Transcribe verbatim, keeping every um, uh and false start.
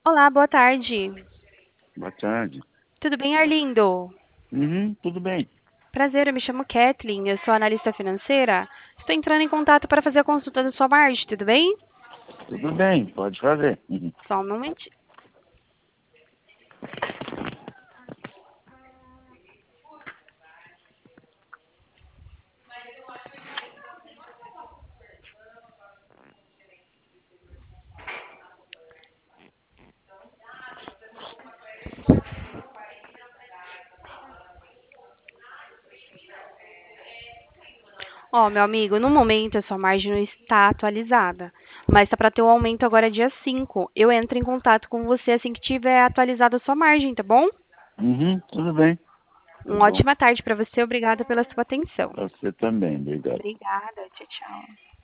Olá, boa tarde. Boa tarde. Tudo bem, Arlindo? Uhum, tudo bem. Prazer, eu me chamo Kathleen, eu sou analista financeira. Estou entrando em contato para fazer a consulta da sua margem, tudo bem? Tudo bem, pode fazer. Uhum. Só um momentinho. Ó, meu amigo, no momento a sua margem não está atualizada, mas está para ter o aumento agora dia cinco. Eu entro em contato com você assim que tiver atualizada a sua margem, tá bom? Uhum, tudo bem. Tá Uma bom. ótima tarde para você, obrigada pela sua atenção. Você também, obrigado. Obrigada, tchau, tchau.